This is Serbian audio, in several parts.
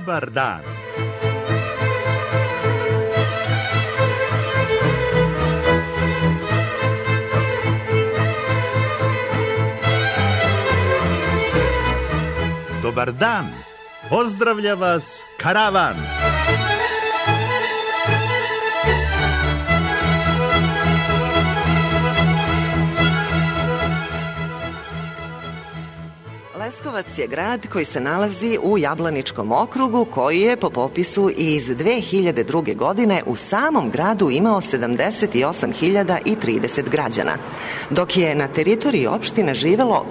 Dobar dan. Dobar dan. Pozdravlja vas karavan. Leskovac je grad koji se nalazi u Jablaničkom okrugu, koji je po popisu iz 2002. godine u samom gradu imao 78.030 građana, dok je na teritoriji opštine živelo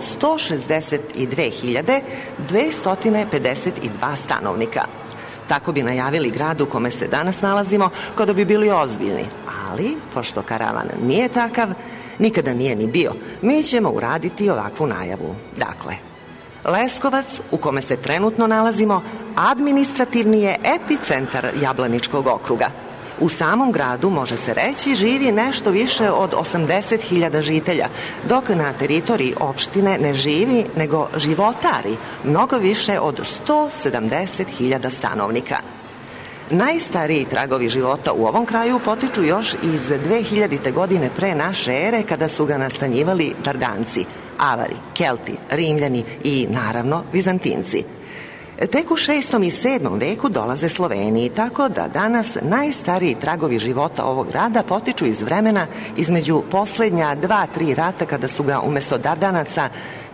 162.252 stanovnika. Tako bi najavili grad u kome se danas nalazimo kada bi bili ozbiljni, ali pošto karavan nije takav, nikada nije ni bio, mi ćemo uraditi ovakvu najavu. Dakle, Leskovac, u kome se trenutno nalazimo, administrativni je epicentar Jablaničkog okruga. U samom gradu, može se reći, živi nešto više od 80.000 žitelja, dok na teritoriji opštine ne živi, nego životari mnogo više od 170.000 stanovnika. Najstariji tragovi života u ovom kraju potiču još iz 2000. godine pre naše ere, kada su ga nastanjivali Dardanci, Avari, Kelti, Rimljani i, naravno, Vizantinci. Tek u 6. i 7. veku dolaze Sloveniji, tako da danas najstariji tragovi života ovog grada potiču iz vremena između poslednja 2-3 rata, kada su ga umesto Dardanaca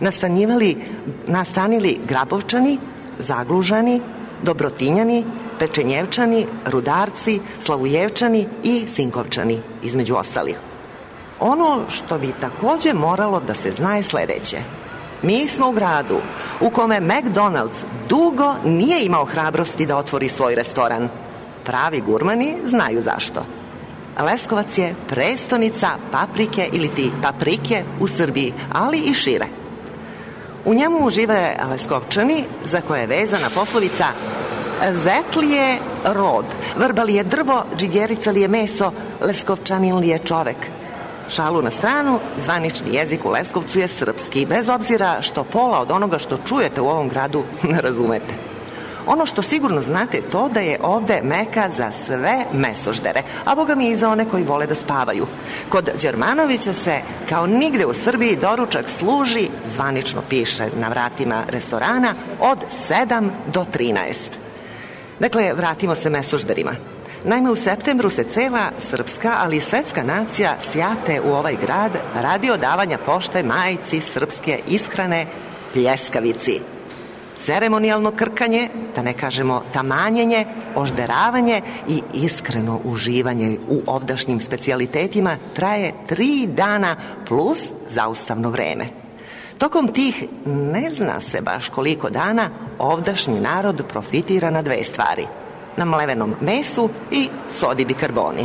nastanili Grabovčani, Zaglužani, Dobrotinjani, Pečenjevčani, Rudarci, Slavujevčani i Sinkovčani, između ostalih. Ono što bi takođe moralo da se zna je sledeće. Mi smo u gradu u kome McDonald's dugo nije imao hrabrosti da otvori svoj restoran. Pravi gurmani znaju zašto. Leskovac je prestonica paprike ili ti paprike u Srbiji, ali i šire. U njemu žive Leskovčani, za koje je vezana poslovica Zet li je rod, vrba li je drvo, džigerica li je meso, Leskovčanin li je čovek. Šalu na stranu, zvanični jezik u Leskovcu je srpski, bez obzira što pola od onoga što čujete u ovom gradu ne razumete. Ono što sigurno znate je to da je ovde meka za sve mesoždere, a boga mi i za one koji vole da spavaju. Kod Đermanovića se, kao nigde u Srbiji, doručak služi, zvanično piše na vratima restorana, od 7 do 13. Dakle, vratimo se mesožderima. Naime, u septembru se cela srpska, ali i svetska nacija sjate u ovaj grad radi odavanja pošte majci srpske ishrane pljeskavici. Ceremonijalno krkanje, da ne kažemo tamanjenje, ožderavanje i iskreno uživanje u ovdašnjim specijalitetima traje 3 dana plus zaustavno vreme. Tokom tih, ne zna se baš koliko dana, ovdašnji narod profitira na 2 stvari: na mlevenom mesu i sodi bikarboni.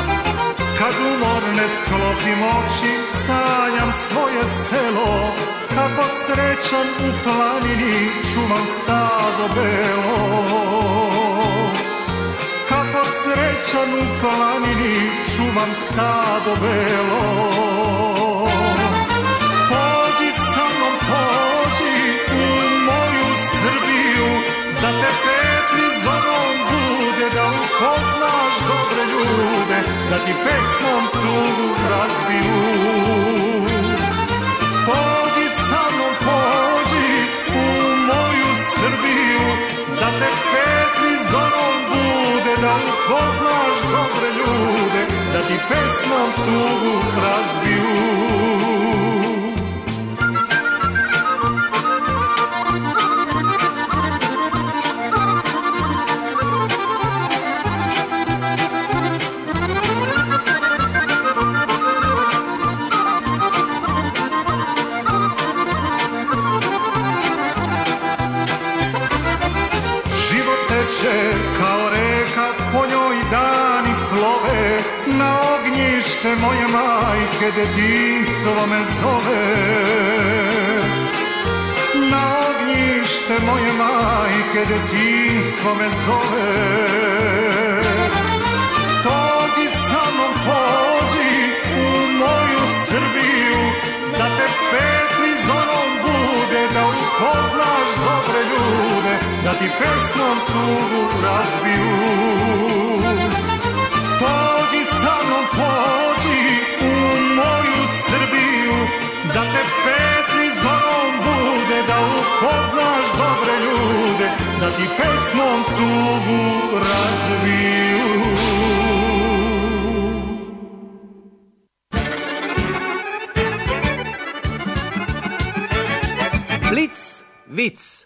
sklopim oči, sanjam svoje selo, kako srećan u planini čuvam stado belo. Kako srećan u planini čuvam stado belo. Pođi sa mnom, pođi u moju Srbiju, da te petli zonom bude, da upoznaš dobre ljude, da ti pesmom tugu razbiju. Pođi sa mnom, pođi u moju Srbiju, da te petli zonom bude, da upoznaš dobre ljude, da ti pesmom tugu razbiju. Kao reka po njoj dani plove, na ognjište moje majke detinjstvo me zove. Na ognjište moje majke detinjstvo me zove. Pođi sa mnom, pođi u moju Srbiju, da te petli zonom bude, da upoznaš dobre ljude, da ti pesmom tugu razbiju. Pođi sa mnom, pođi u moju Srbiju, da te petli zonom bude, da upoznaš dobre ljude, da ti pesmom tugu razbiju. Blic, vic.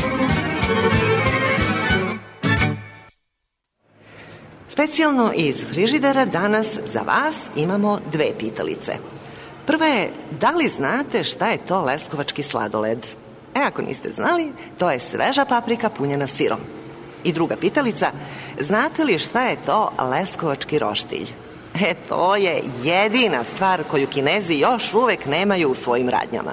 Specijalno iz frižidera danas za vas imamo dve pitalice. Prva je, da li znate šta je to leskovački sladoled? Ako niste znali, to je sveža paprika punjena sirom. I druga pitalica, znate li šta je to leskovački roštilj? To je jedina stvar koju Kinezi još uvek nemaju u svojim radnjama.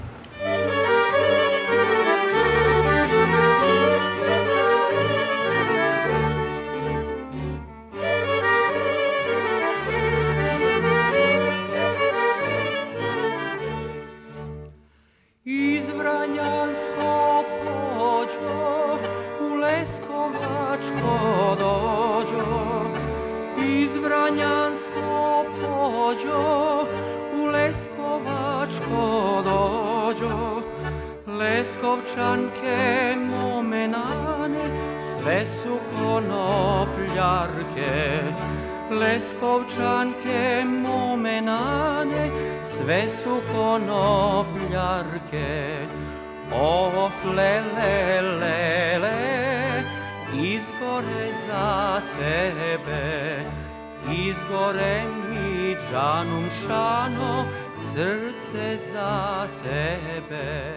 Leskovčanke momenane, sve su konopljarke. Leskovčanke momenane, sve su konopljarke. Of lele, lele, izgore za tebe. Izgore mi džanum šano, srce za tebe.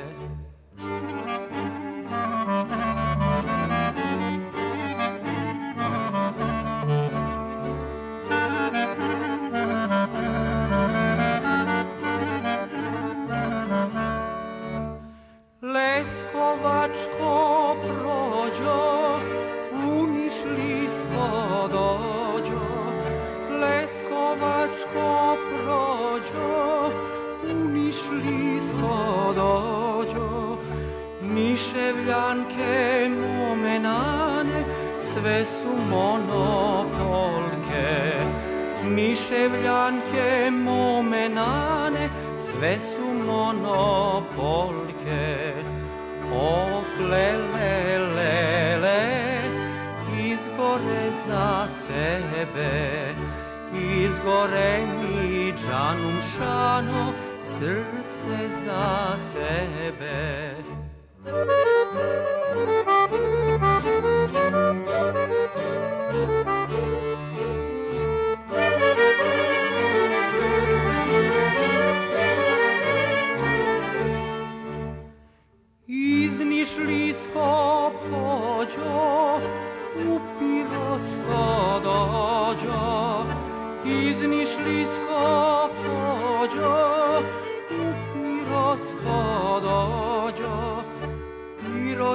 Leskovačko prođo, u Nišlijsko dođo. Leskovačko prođo, u Nišlijsko dođo. Niševljanke momenane, sve su monopolke. Niševljanke momenane, sve su monopolke. Of lele, lele, izgore za tebe. Izgore mi džanum šano, srce za tebe. Iz Nišlijsko pođo, u Pirotsko dođo. Iz Nišlijsko pođo, u Pirotsko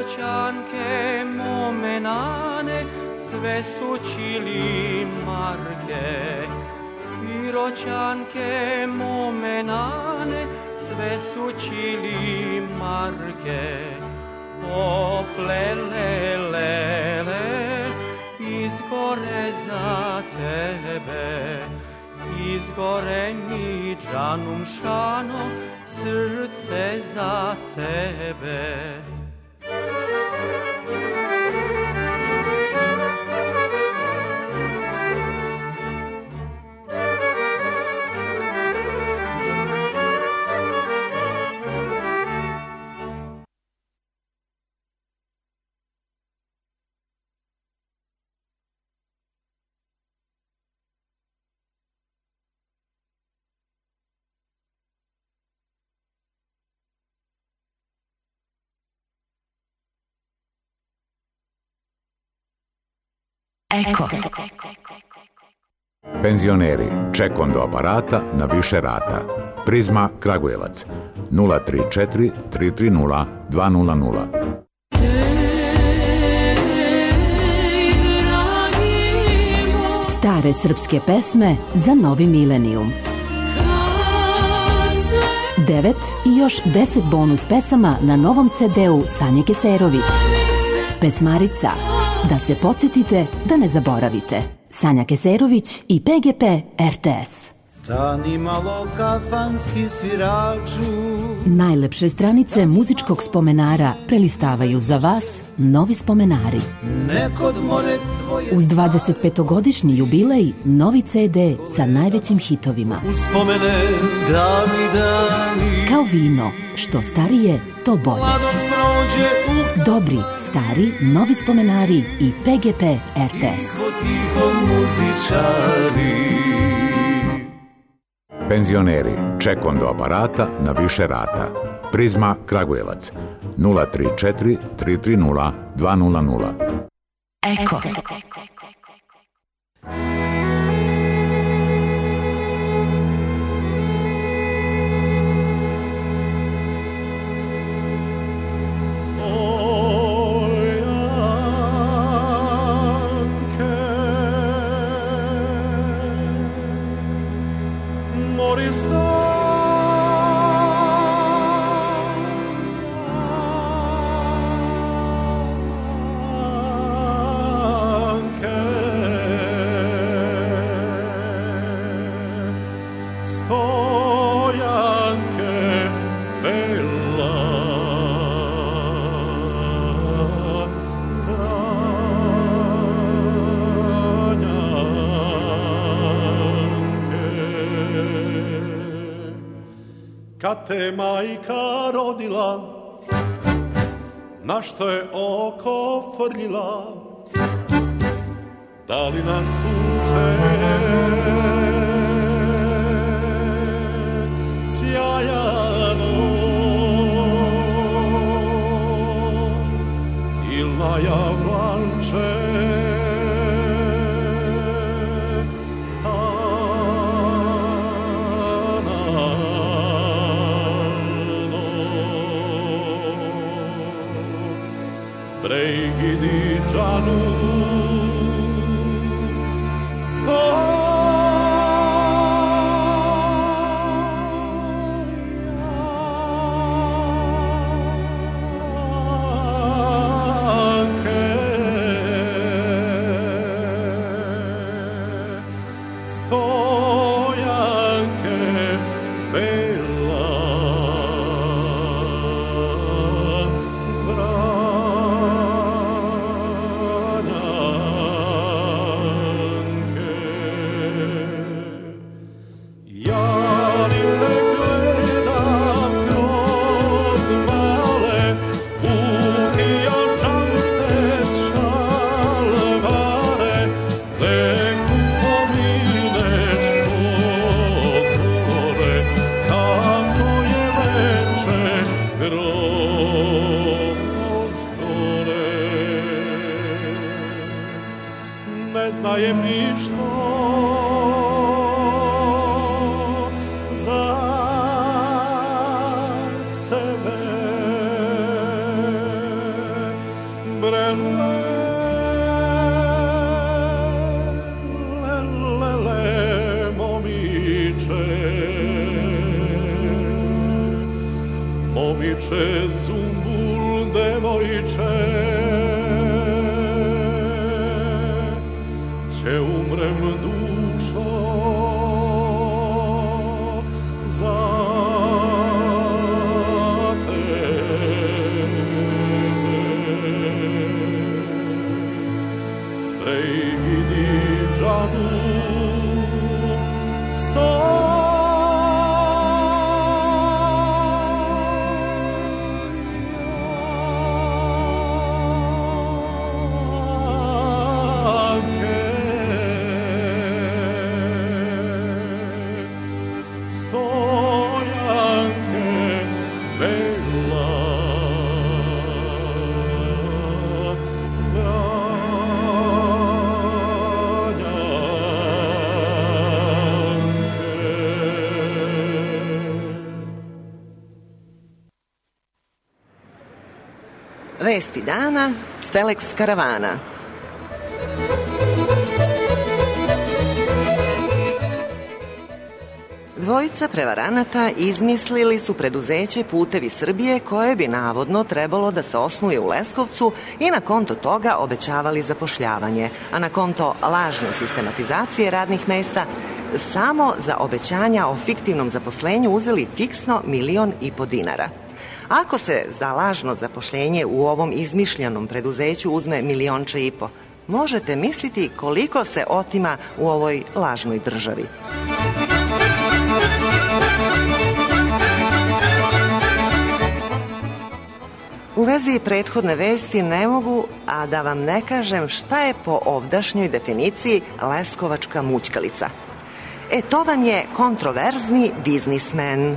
Piroćanke momenane, sve su čili marke. Piroćanke momenane, sve su čili marke. Of lelelele, izgore za tebe, izgore mi džanum šano, srce za tebe. Eko. Penzioneri, ček do aparata na više rata. Prizma Kragujevac 034 330 200. Stare srpske pesme za novi milenijum. 9 i još 10 bonus pesama na novom CD-u Sanje Keserović. Pesmarica, da se podsjetite, da ne zaboravite. Sanja Keserović i PGP RTS. Stani malo kafanski sviraču. Najlepše stranice muzičkog spomenara prelistavaju za vas novi spomenari. Uz 25-godišnji jubilej, novi CD sa najvećim hitovima. Uspomene davni dani. Kao vino, što starije, to bolje. Dobri, stari, novi spomenari i PGP RTS. Tiho muzičari. Penzioneri, ček do aparata na više rata. Prizma Kragujevac 034 330 200. Eko. Kad te majka rodila, na što je oko frljila, da li na sunce sjajano il na javlanče Pregidi džanu stojanke bela znajem ništo za sebe Momiče, zumbul, devojče, će umrem dušo za tebe. Ej, vidi džanu, Vesti dana s Telex karavana. Dvojica prevaranata izmislili su preduzeće Putevi Srbije koje bi navodno trebalo da se osnuje u Leskovcu i na konto toga obećavali zapošljavanje, a na konto lažne sistematizacije radnih mesta samo za obećanja o fiktivnom zaposlenju uzeli fiksno 1,5 miliona dinara. Ako se za lažno zapošljenje u ovom izmišljenom preduzeću uzme 1,5 miliona, možete misliti koliko se otima u ovoj lažnoj državi. U vezi prethodne vesti ne mogu, a da vam ne kažem šta je po ovdašnjoj definiciji leskovačka mućkalica. To vam je kontroverzni biznismen.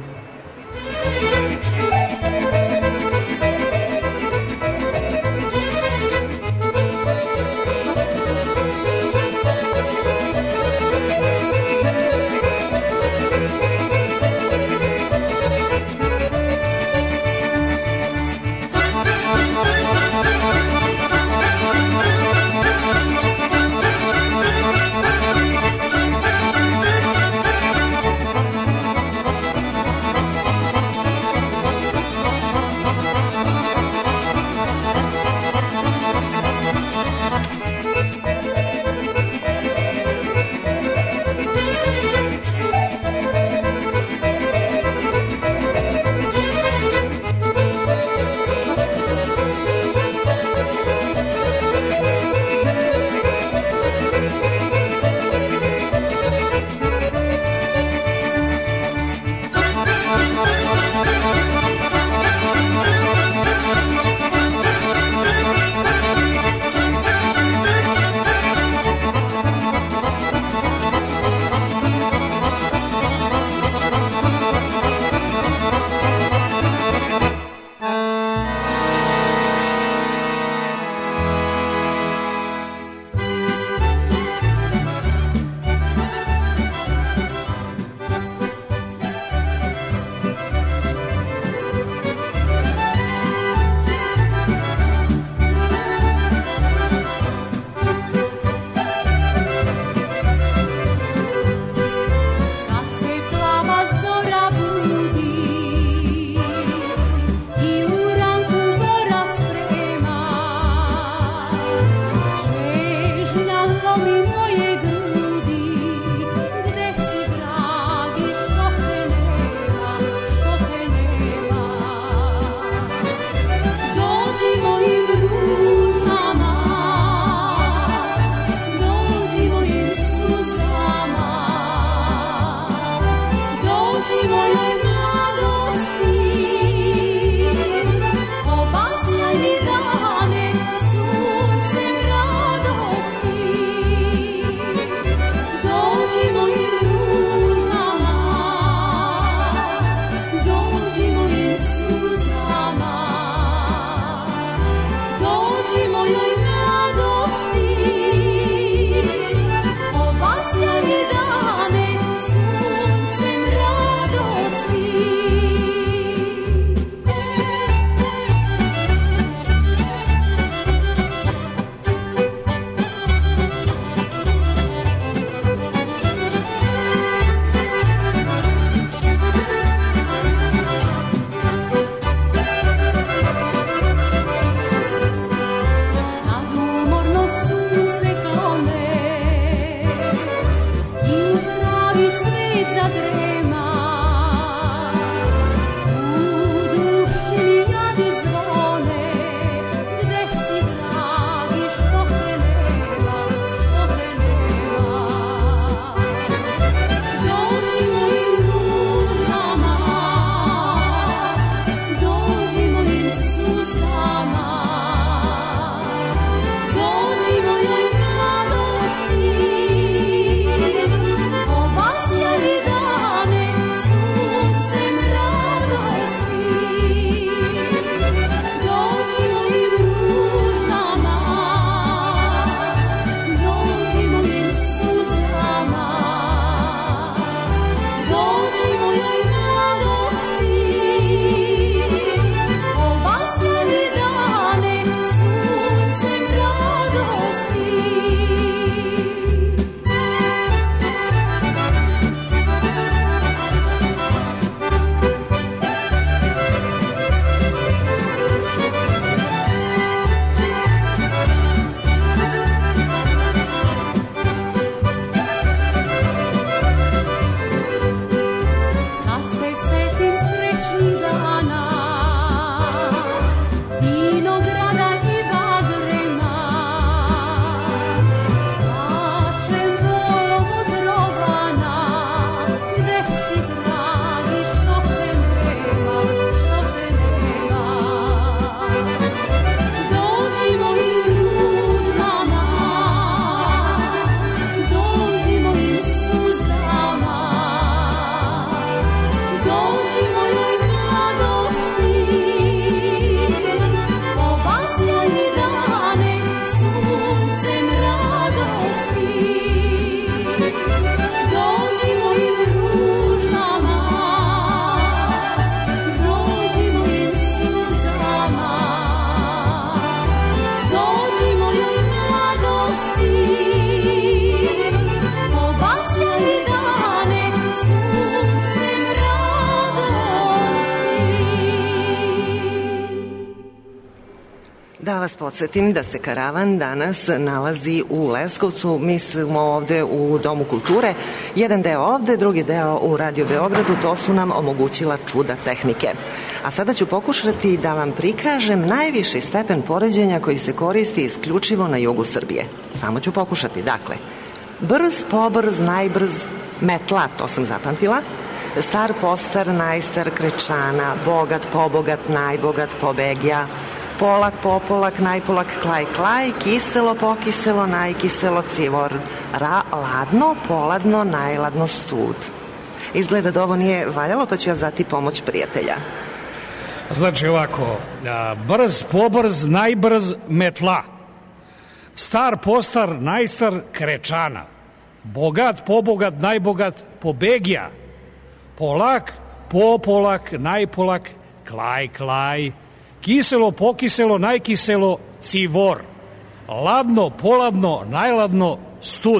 Da vas podsjetim da se Karavan danas nalazi u Leskovcu, mislimo ovde u Domu kulture. Jedan deo ovde, drugi deo u Radio Beogradu, to su nam omogućila čuda tehnike. A sada ću pokušati da vam prikažem najviši stepen poređenja koji se koristi isključivo na jugu Srbije. Samo ću pokušati, dakle. Brz, pobrz, najbrz, metla, to sam zapamtila. Star, postar, najstar, krečana, bogat, pobogat, najbogat, pobegja, polak, popolak, najpolak, klaj, klaj, kiselo, pokiselo, najkiselo, civor, ladno, poladno, najladno, stud. Izgleda da ovo nije valjalo, pa ću ja zati pomoć prijatelja. Znači ovako, brz, pobrz, najbrz, metla. Star, postar, najstar, krečana. Bogat, pobogat, najbogat, pobegja. Polak, popolak, najpolak, klaj, klaj. Kiselo, pokiselo, najkiselo, civor. Ladno, poladno, najladno, stud.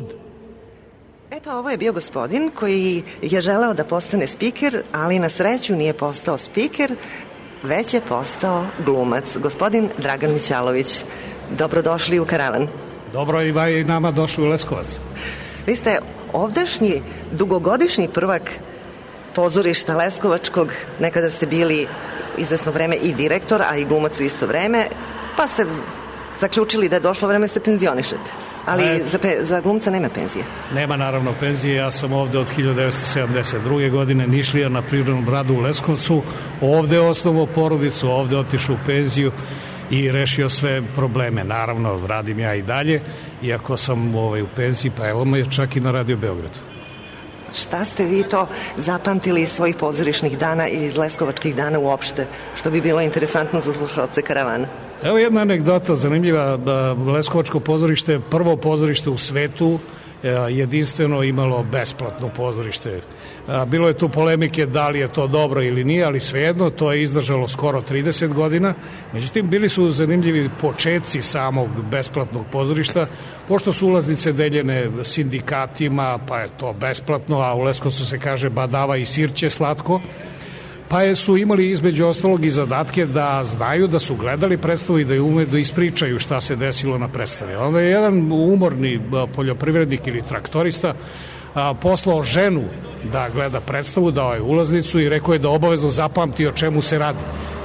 E pa ovo je bio gospodin koji je želeo da postane spiker, ali na sreću nije postao spiker, već je postao glumac. Gospodin Dragan Mićalović. Dobrodošli u Karavan. Dobro i nama došli u Leskovac. Vi ste ovdašnji, dugogodišnji prvak pozorišta Leskovačkog, nekada ste bili izvesno vreme i direktor, a i glumac u isto vreme, pa ste zaključili da je došlo vreme da se penzionišete. Ali za glumca nema penzije. Nema naravno penzije, ja sam ovde od 1972. godine, Nišlija na Prirodnom bradu u Leskovcu, ovde osnovao porodicu, ovde otišao u penziju i rešio sve probleme. Naravno, radim ja i dalje, iako sam u penziji, pa evo me čak i na Radio Beogradu. Šta ste vi to zapamtili iz svojih pozorišnih dana i iz leskovačkih dana uopšte, što bi bilo interesantno za slušalce Karavana? Evo jedna anegdota zanimljiva. Leskovačko pozorište je prvo pozorište u svetu, jedinstveno imalo besplatno pozorište. Bilo je tu polemike da li je to dobro ili nije, ali svejedno to je izdržalo skoro 30 godina. Međutim, bili su zanimljivi početci samog besplatnog pozorišta, pošto su ulaznice deljene sindikatima, pa je to besplatno, a u Leskovcu se kaže badava i sirće slatko, pa su imali između ostalog i zadatke da znaju da su gledali predstavu i da umeju da ispričaju šta se desilo na predstavi. Onda je jedan umorni poljoprivrednik ili traktorista poslao ženu da gleda predstavu, dao je ulaznicu i rekao je da obavezno zapamti o čemu se radi,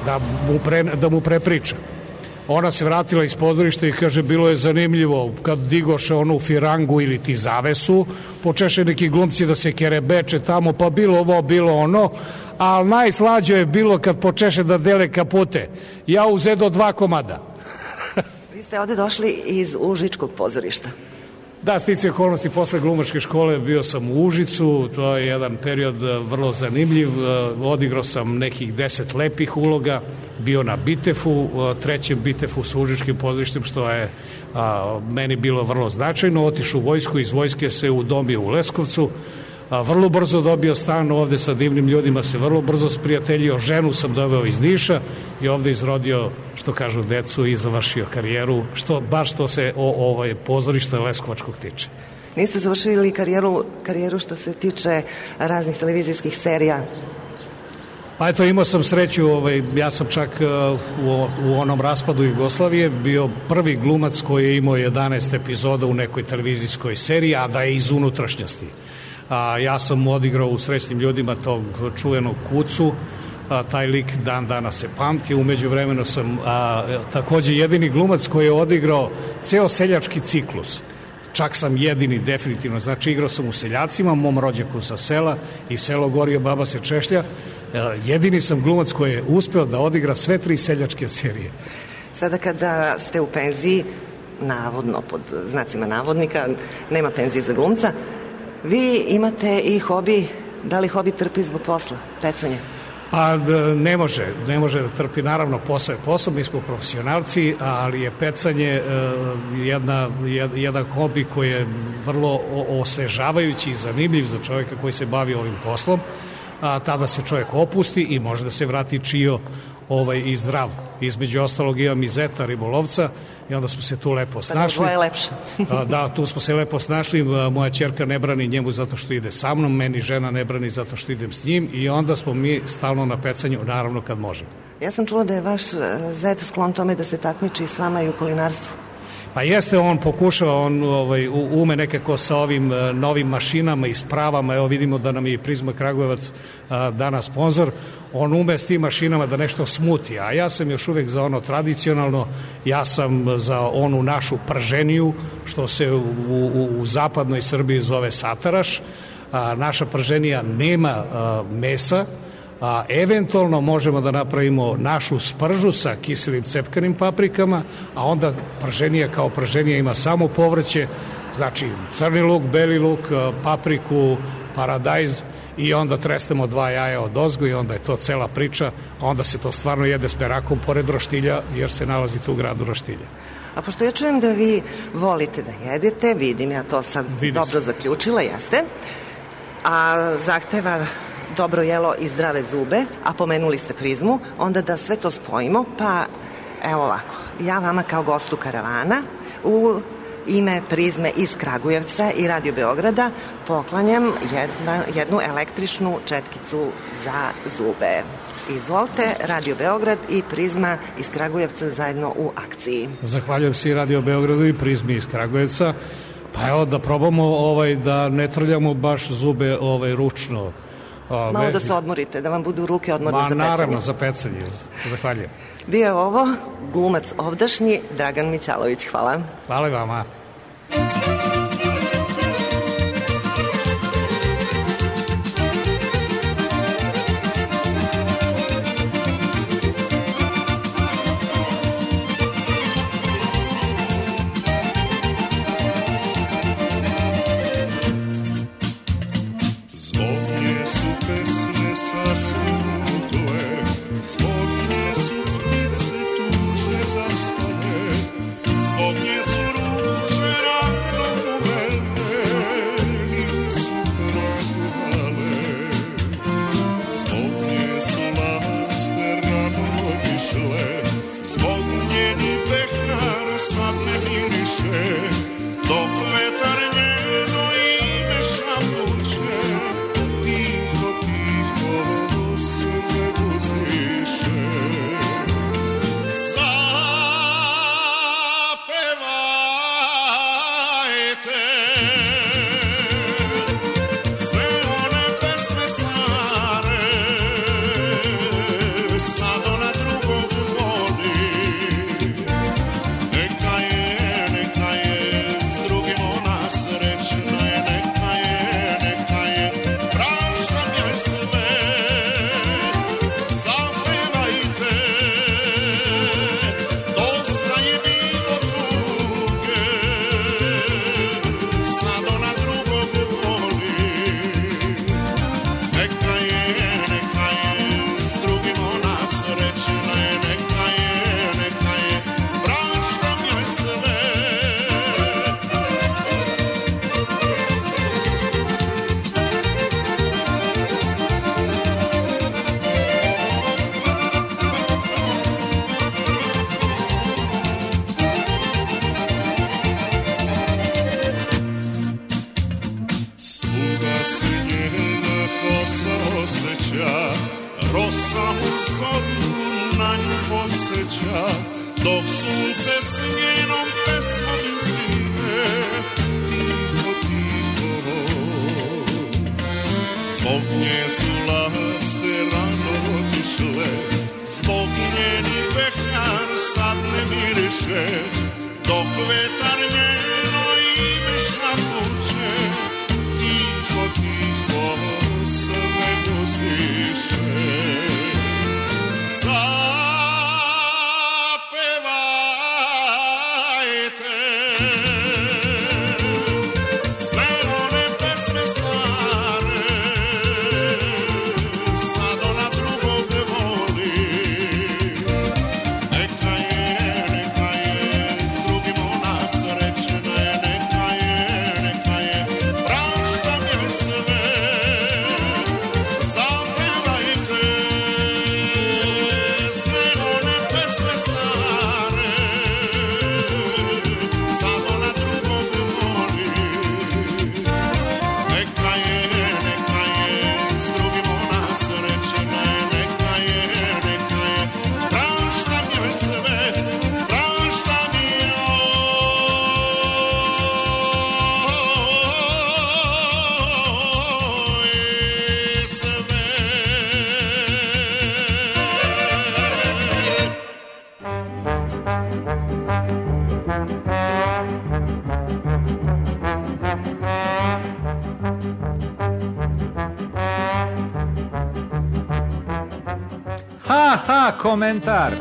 da mu prepriča. Ona se vratila iz pozorišta i kaže, bilo je zanimljivo kad digoše onu firangu ili ti zavesu, počeše neki glumci da se kerebeče tamo, pa bilo ovo, bilo ono, a najslađe je bilo kad počeše da dele kapute. Ja uzedo 2 komada. Vi ste ovde došli iz Užičkog pozorišta. Da, stice okolnosti, posle glumačke škole bio sam u Užicu, to je jedan period vrlo zanimljiv, odigrao sam nekih 10 lepih uloga, bio na Bitefu, trećem Bitefu sa Užičkim pozorištem, što je meni bilo vrlo značajno, otišao u vojsku, iz vojske se udomio u Leskovcu, vrlo brzo dobio stan ovde sa divnim ljudima, se vrlo brzo sprijateljio, ženu sam doveo iz Niša i ovde izrodio, što kažu, decu i završio karijeru, baš što se pozorišta Leskovačkog tiče. Niste završili karijeru što se tiče raznih televizijskih serija? Pa eto, imao sam sreću, ja sam čak u onom raspadu Jugoslavije bio prvi glumac koji je imao 11 epizoda u nekoj televizijskoj seriji, a da je iz unutrašnjosti. Ja sam odigrao u Srećnim ljudima tog čuvenog Kucu, taj lik dan danas se pamti. Umeđu vremenu sam takođe jedini glumac koji je odigrao ceo seljački ciklus. Čak sam jedini definitivno, znači igrao sam u Seljacima, mom rođaku sa sela i Selo gori, baba se češlja. Jedini sam glumac koji je uspeo da odigra sve 3 seljačke serije. Sada kada ste u penziji, navodno pod znacima navodnika, nema penzije za glumca, vi imate i hobi, da li hobi trpi zbog posla, pecanje? Pa ne može da trpi, naravno posao je posao, mi smo profesionalci, ali je pecanje jedan hobi koji je vrlo osvežavajući i zanimljiv za čovjeka koji se bavi ovim poslom. Tada se čovjek opusti i može da se vrati čio i zdrav. Između ostalog imam i zeta ribolovca i onda smo se tu lepo snašli. Dvoje lepše. Da, tu smo se lepo snašli. Moja ćerka ne brani njemu zato što ide sa mnom, meni žena ne brani zato što idem s njim i onda smo mi stalno na pecanju, naravno kad možemo. Ja sam čula da je vaš zet sklon tome da se takmiči s vama i u kulinarstvu. Pa jeste, on pokušava, on ume nekako sa ovim novim mašinama i spravama, evo vidimo da nam je Prizma Kragujevac danas sponsor, on ume s tim mašinama da nešto smuti, a ja sam još uvek za ono tradicionalno, ja sam za onu našu prženiju, što se u zapadnoj Srbiji zove sataraš, naša prženija nema mesa, eventualno možemo da napravimo našu spržu sa kiselim cepkanim paprikama, a onda prženija kao prženija ima samo povrće, znači crni luk, beli luk, papriku, paradajz i onda tresnemo 2 jaja od ozgo i onda je to cela priča, a onda se to stvarno jede s perakom pored roštilja jer se nalazi tu u gradu roštilja. A pošto ja čujem da vi volite da jedete, vidim ja to sad dobro zaključila, jeste, a zahteva dobro jelo i zdrave zube, a pomenuli ste Prizmu, onda da sve to spojimo, pa evo ovako, ja vama kao gostu karavana u ime Prizme iz Kragujevca i Radio Beograda poklanjam jednu električnu četkicu za zube. Izvolite, Radio Beograd i Prizma iz Kragujevca zajedno u akciji. Zahvaljujem se i Radio Beogradu i Prizmi iz Kragujevca, pa evo da probamo da ne trljamo baš zube ručno. Malo da se odmorite, da vam budu ruke odmorne za pecanje. Naravno, za pecanje. Zahvaljujem. Bio je ovo glumac ovdašnji Dragan Mićalović. Hvala. Hvala vama. Dok sunce s njenom pesmom zime, tiho, tiho. Zbog nje su laste rano otišle, zbog njeni pehar sad ne miriše, dok vetar njeno ime šapuće, tiho, tiho sve uzdiše. Neka je s drugim ona sreće. Ha, komentar.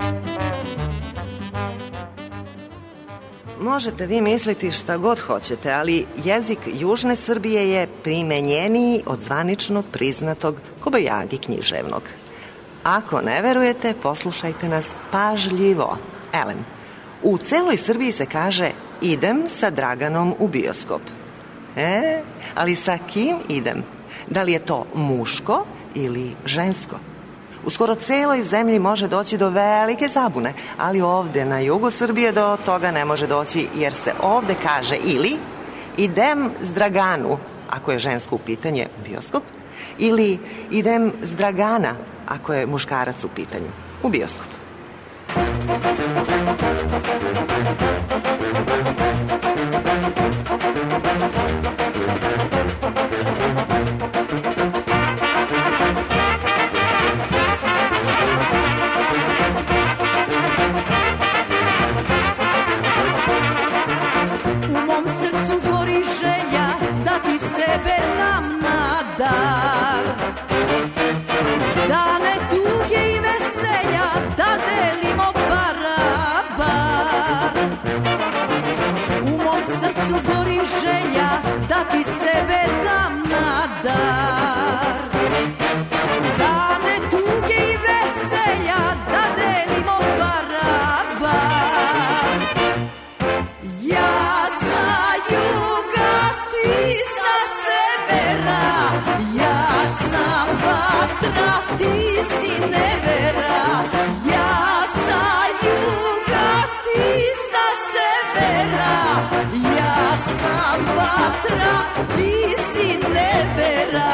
Možete vi misliti šta god hoćete, ali jezik Južne Srbije je primenjeniji od zvaničnog priznatog kobajagi književnog. Ako ne verujete, poslušajte nas pažljivo. Elem, u celoj Srbiji se kaže idem sa Draganom u bioskop. Ali sa kim idem? Da li je to muško ili žensko? U skoro celoj zemlji može doći do velike zabune, ali ovde na jugu Srbije do toga ne može doći, jer se ovde kaže ili idem s Draganu, ako je žensko u pitanje bioskop, ili idem s Dragana, ako je muškarac u pitanju u bioskop. Sebe dam na dar, dane tuge i veselja, da delimo barabar. U mom srcu gori želja, da ti sebe dam na dar, dane tuge i veselja, da delimo barabar. Ja sa juga, ti sa severa, ja sam vatra, ti si nevera. Ja sa juga, ti sa severa, ja sam vatra, ti si nevera.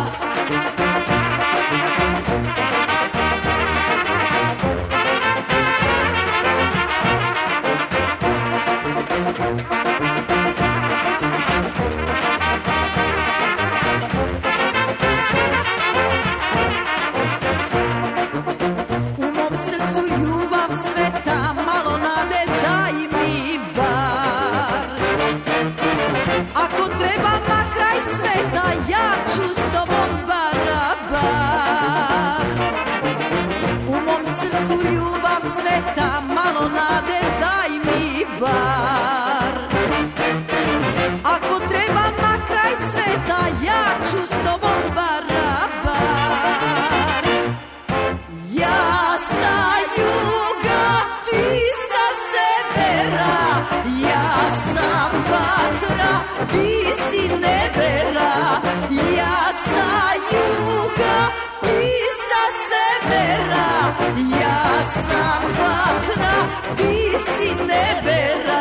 Sveta, malo nade, daj mi bar. Ako treba na kraj sveta, ja ću s tobom barabar. Ja sa juga, ti sa severa, ja sam vatra, ti si nevera. Ja sa juga, ti sa severa, ja sam vatra, ti si nevera.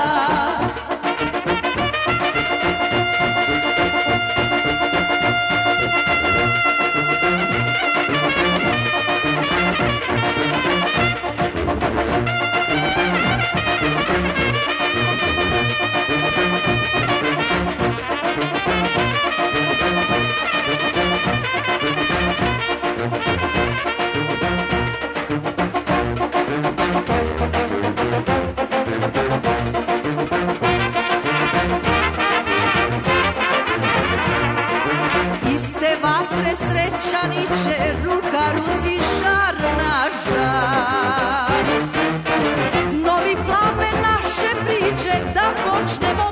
Srećaniče, ruka ruci, žar na žar. Novi plamen naše priče, da počnemo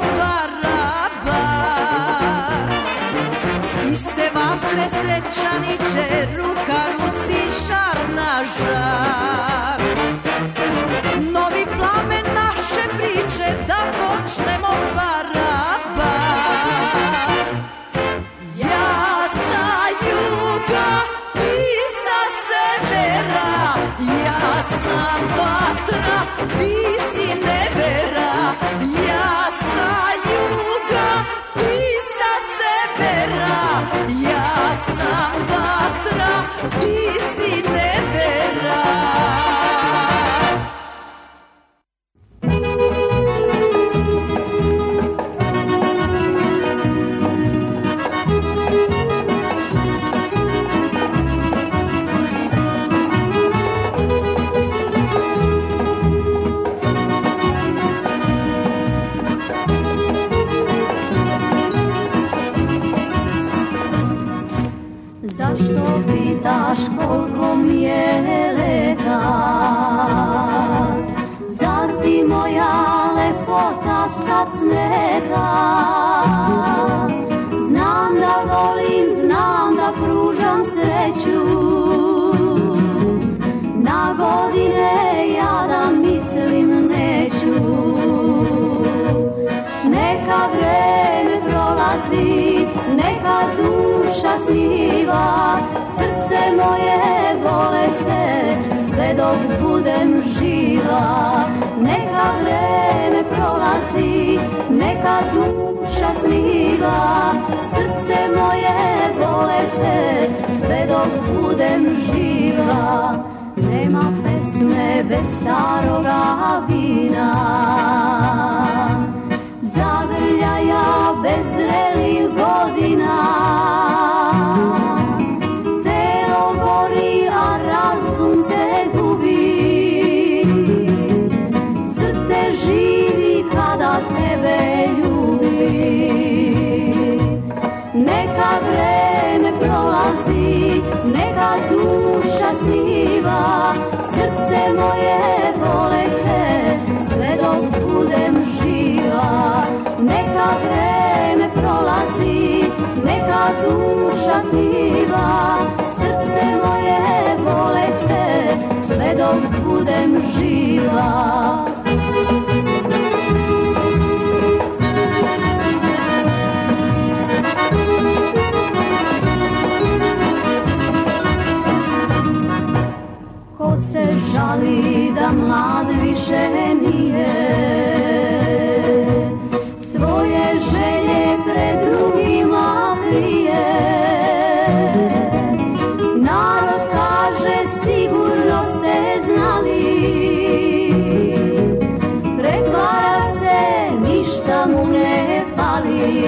barabar. Iste vatre, srećaniče, ruka ruci, žar na žar. Novi plamen naše priče, da počnemo barabar. Ja sa juga, ti sa severa, ja sam vatra, ti si nevera. Ja sa juga, ti sa severa, ja sam vatra, ti si nevera. lepota sad smeta. Znam da volim, znam da pružam sreću, na godine ja da mislim neću. Neka vreme prolazi, neka duša sniva, srce moje voleće, sve dok budem živa. Neka vreme prolazi, neka duša sniva, srce moje voleće, sve dok budem živa. Nema pesme bez staroga vina, zagrljaja bez zrelih godina. Telo gori, a razum se gubi, srce živi kada tebe ljubi. Neka vreme prolazi, neka duša sniva, srce moje voleće, sve dok budem živa. Neka vreme prolazi, neka duša sniva, srce moje voleće, sve dok budem živa. Ko se žali da mlad više nije, svoje želje pred drugima krije. Narod kaže sigurno ste znali, pretvara se, ništa mu ne fali.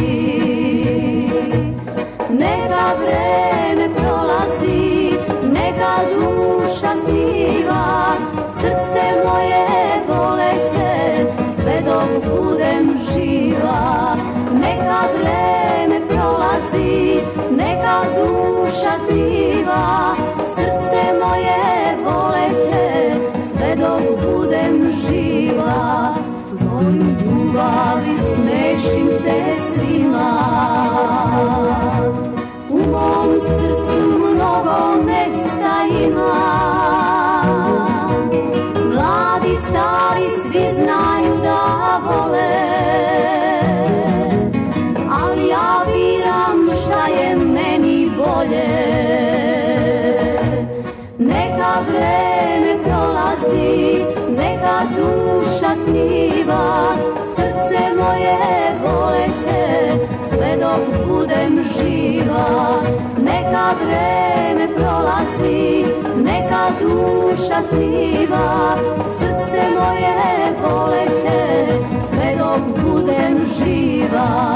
Neka vreme prolazi, neka duša sniva, srce moje voleće, sve dok budem živa. Neka vreme prolazi, neka duša sniva, srce moje voleće, sve dok budem živa. Volim ljubav i smešim se svima, u mom srcu mnogo mesta ima. Mladi, stari, svi znaju da vole, ali ja biram šta je meni bolje. Neka vreme prolazi, neka duša sniva, srce moje voleće, sve dok budem živa. Neka vreme prolazi, neka duša sniva, srce moje voleće, sve dok budem živa.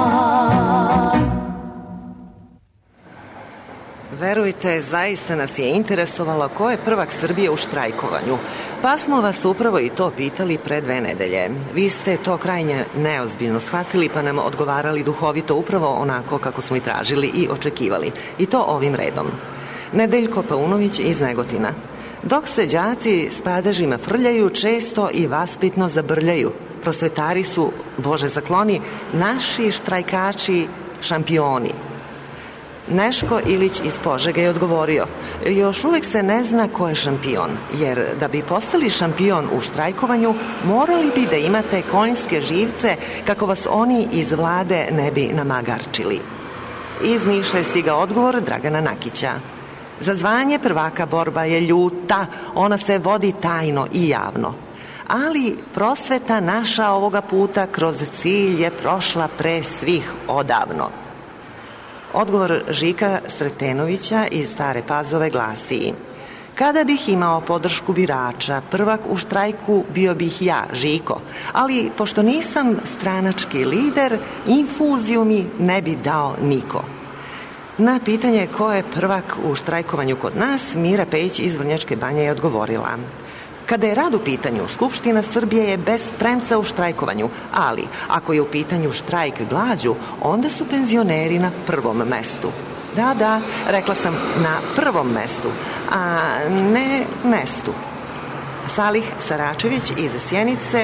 Verujte, zaista nas je interesovalo ko je prvak Srbije u štrajkovanju. Pa smo vas upravo i to pitali pre 2 nedelje. Vi ste to krajnje neozbiljno shvatili pa nam odgovarali duhovito upravo onako kako smo i tražili i očekivali. I to ovim redom. Nedeljko Paunović iz Negotina. Dok se đaci s padežima frljaju, često i vaspitno zabrljaju. Prosvetari su, Bože zakloni, naši štrajkači šampioni. Neško Ilić iz Požege je odgovorio: još uvek se ne zna ko je šampion, jer da bi postali šampion u štrajkovanju morali bi da imate konjske živce kako vas oni iz vlade ne bi namagarčili. Iz Niša je stigao odgovor Dragana Nakića. Za zvanje prvaka borba je ljuta, ona se vodi tajno i javno. Ali prosveta naša ovoga puta kroz cilj je prošla pre svih odavno. Odgovor Žika Sretenovića iz Stare Pazove glasi: kada bih imao podršku birača, prvak u štrajku bio bih ja, Žiko, ali pošto nisam stranački lider, infuziju mi ne bi dao niko. Na pitanje ko je prvak u štrajkovanju kod nas, Mira Pejić iz Vrnjačke Banje je odgovorila: kada je rad u pitanju, Skupština Srbije je bez premca u štrajkovanju, ali ako je u pitanju štrajk glađu, onda su penzioneri na prvom mestu. Da, rekla sam na prvom mestu, a ne mestu. Salih Saračević iz Sjenice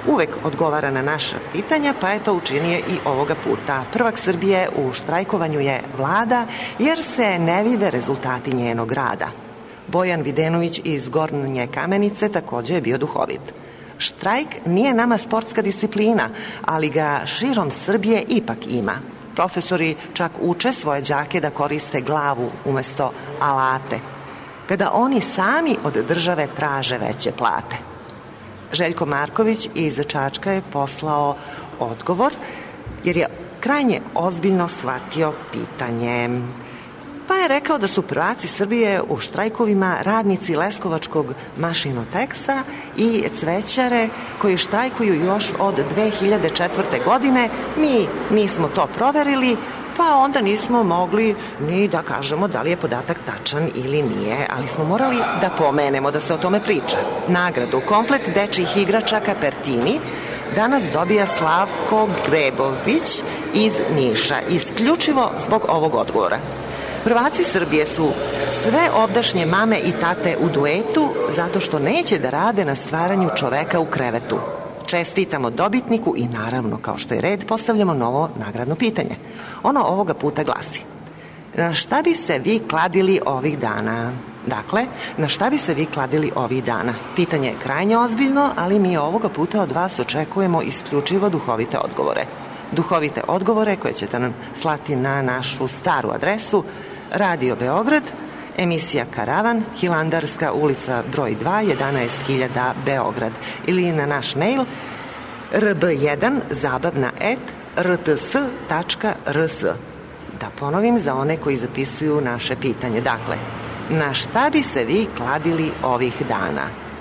uvek odgovara na naša pitanja, pa je to učinio i ovoga puta. Prvak Srbije u štrajkovanju je vlada, jer se ne vide rezultati njenog rada. Bojan Videnović iz Gornje Kamenice takođe je bio duhovit. Štrajk nije nama sportska disciplina, ali ga širom Srbije ipak ima. Profesori čak uče svoje đake da koriste glavu umesto alate, kada oni sami od države traže veće plate. Željko Marković iz Čačka je poslao odgovor, jer je krajnje ozbiljno shvatio pitanje. Pa je rekao da su prvaci Srbije u štrajkovima radnici Leskovačkog mašinoteksa i cvećare koji štrajkuju još od 2004. godine. Mi nismo to proverili, pa onda nismo mogli ni da kažemo da li je podatak tačan ili nije, ali smo morali da pomenemo da se o tome priča. Nagradu komplet dečjih igračaka Pertini danas dobija Slavko Grebović iz Niša, isključivo zbog ovog odgovora. Prvaci Srbije su sve ovdašnje mame i tate u duetu zato što neće da rade na stvaranju čoveka u krevetu. Čestitamo dobitniku i naravno, kao što je red, postavljamo novo nagradno pitanje. Ono ovoga puta glasi: na šta bi se vi kladili ovih dana? Dakle, na šta bi se vi kladili ovih dana? Pitanje je krajnje ozbiljno, ali mi ovoga puta od vas očekujemo isključivo duhovite odgovore. Duhovite odgovore koje ćete nam slati na našu staru adresu Radio Beograd, emisija Karavan, Hilandarska ulica broj 2, 11.000 Beograd, ili na naš mail rb1zabavna@rts.rs. Da ponovim za one koji zapisuju naše pitanje. Dakle, na šta bi se vi kladili ovih dana?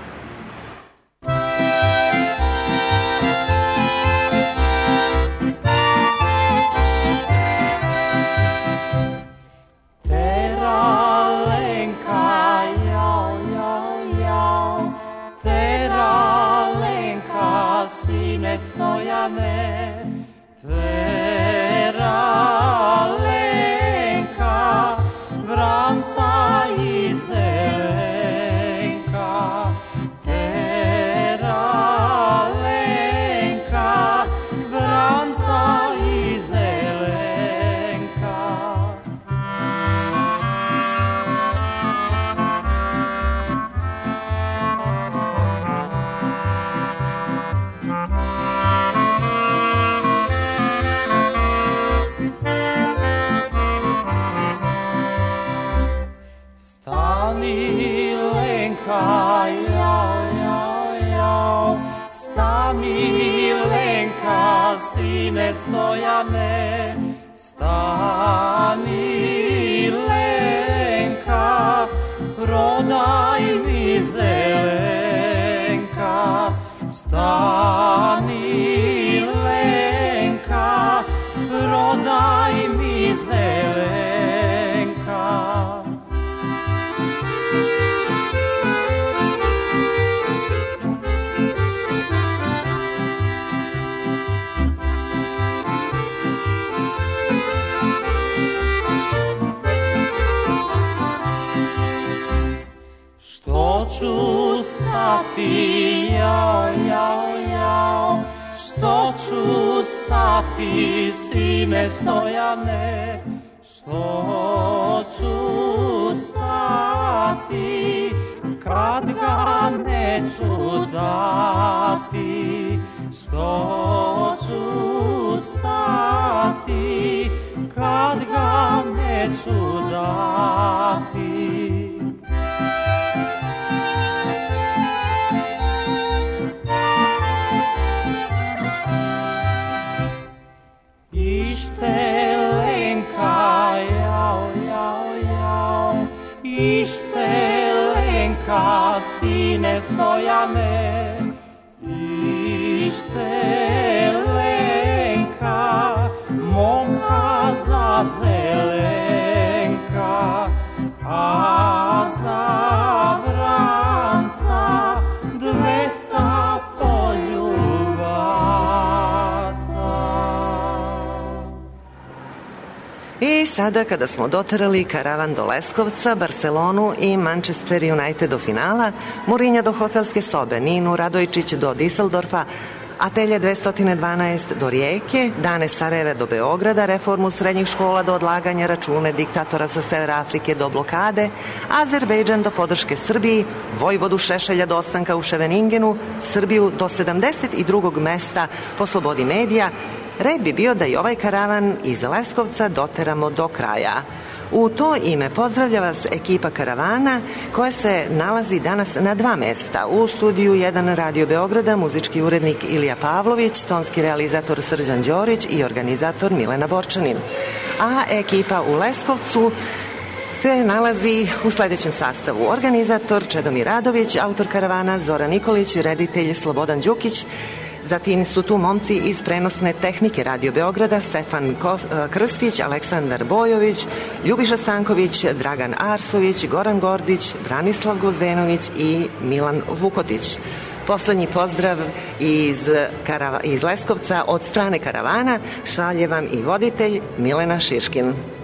Stojane, stani Lenka, prodaj mi zelenka. Stani Lenka, prodaj mi zelenka. Ću stati, jao, jao, jao, što ću stati, sine Stojane, što ću stati, kad ga neću dati, što ću stati, kad ga neću dati. Ište Lenka, sine Stojane, ište Lenka, momka za zelenka, a za vranca 200 poljubaca. I sada kada smo doterali karavan do Leskovca, Barcelonu i Manchester United do finala, Mourinho do hotelske sobe, Ninu Radojčić do Düsseldorfa, Atelje 212 do Rijeke, Dane Sarajeva do Beograda, reformu srednjih škola do odlaganja račune diktatora sa Severa Afrike do blokade, Azerbejdžan do podrške Srbiji, Vojvodu Šešelja do ostanka u Ševeningenu, Srbiju do 72. mesta po slobodi medija. Red bi bio da i ovaj karavan iz Leskovca doteramo do kraja. U to ime pozdravlja vas ekipa karavana koja se nalazi danas na 2 mesta. U studiju 1 Radio Beograda muzički urednik Ilija Pavlović, tonski realizator Srđan Đorić i organizator Milena Borčanin. A ekipa u Leskovcu se nalazi u sledećem sastavu. Organizator Čedomir Radović, autor karavana Zoran Nikolić, reditelj Slobodan Đukić. Zatim su tu momci iz prenosne tehnike Radio Beograda, Stefan Krstić, Aleksandar Bojović, Ljubiša Stanković, Dragan Arsović, Goran Gordić, Branislav Gozdenović i Milan Vukotić. Poslednji pozdrav iz Leskovca od strane karavana šalje vam i voditelj Milena Šiškin.